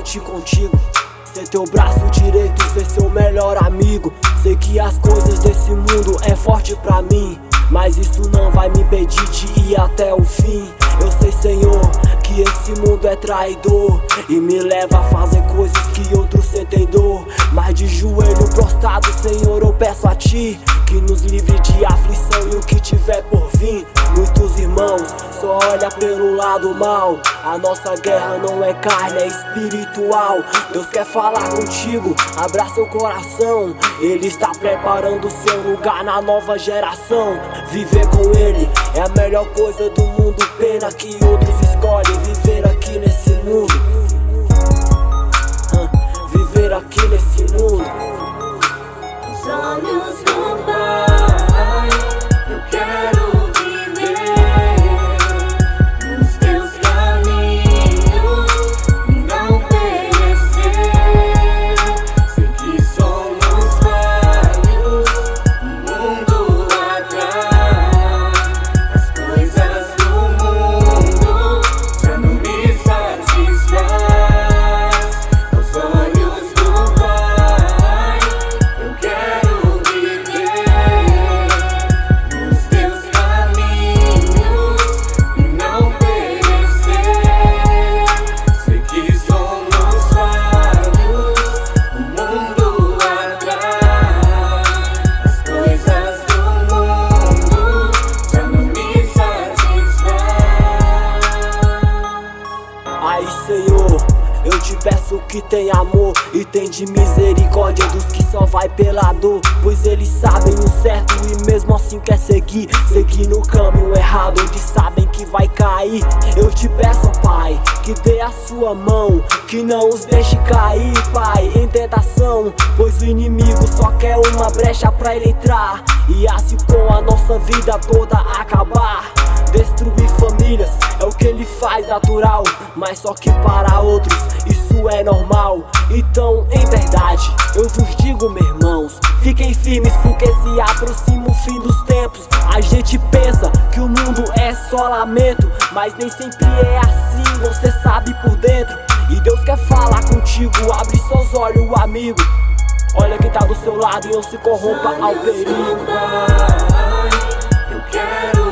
noite contigo. Ser teu braço direito, ser seu melhor amigo. Sei que as coisas desse mundo é forte pra mim, mas isso não vai me impedir de ir até o fim. Eu sei, Senhor, que esse mundo é traidor e me leva a fazer coisas que outros sentem dor. Mas de joelho prostrado, Senhor, eu peço a Ti que nos livre de aflição e o que tiver por vir. Muitos irmãos só olham pelo lado mal. A nossa guerra não é carne, é espiritual. Deus quer falar contigo, abra seu coração. Ele está preparando seu lugar na nova geração. Viver com Ele é a melhor coisa do mundo. Pena que outros escolhem viver aqui nesse mundo. Viver aqui nesse mundo. Os olhos do Pai, eu quero viver nos teus caminhos e não perecer. Sei que somos falhos, o mundo atrás. As coisas do mundo já não me satisfaz. Os olhos do Pai, eu quero viver nos teus caminhos e não perecer. Sei que somos falhos, o mundo atrás. As coisas do mundo já não me satisfaz. Aí, Senhor, eu te peço que tenha amor e tem de misericórdia dos que só vai pela dor. Pois eles sabem o certo e mesmo assim quer seguir no caminho errado, onde sabem que vai cair. Eu te peço, Pai, que dê a sua mão, que não os deixe cair, Pai, em tentação. Pois o inimigo só quer uma brecha pra ele entrar e assim com a nossa vida toda acabar. Destruir famílias é o que ele faz natural, mas só que para outros isso é normal. Então, em verdade, eu vos digo, meus irmãos, fiquem firmes porque se aproxima o fim dos tempos. A gente pensa que o mundo é só lamento, mas nem sempre é assim, você sabe por dentro. E Deus quer falar contigo, abre seus olhos, amigo. Olha quem tá do seu lado e não se corrompa ao perigo. Eu quero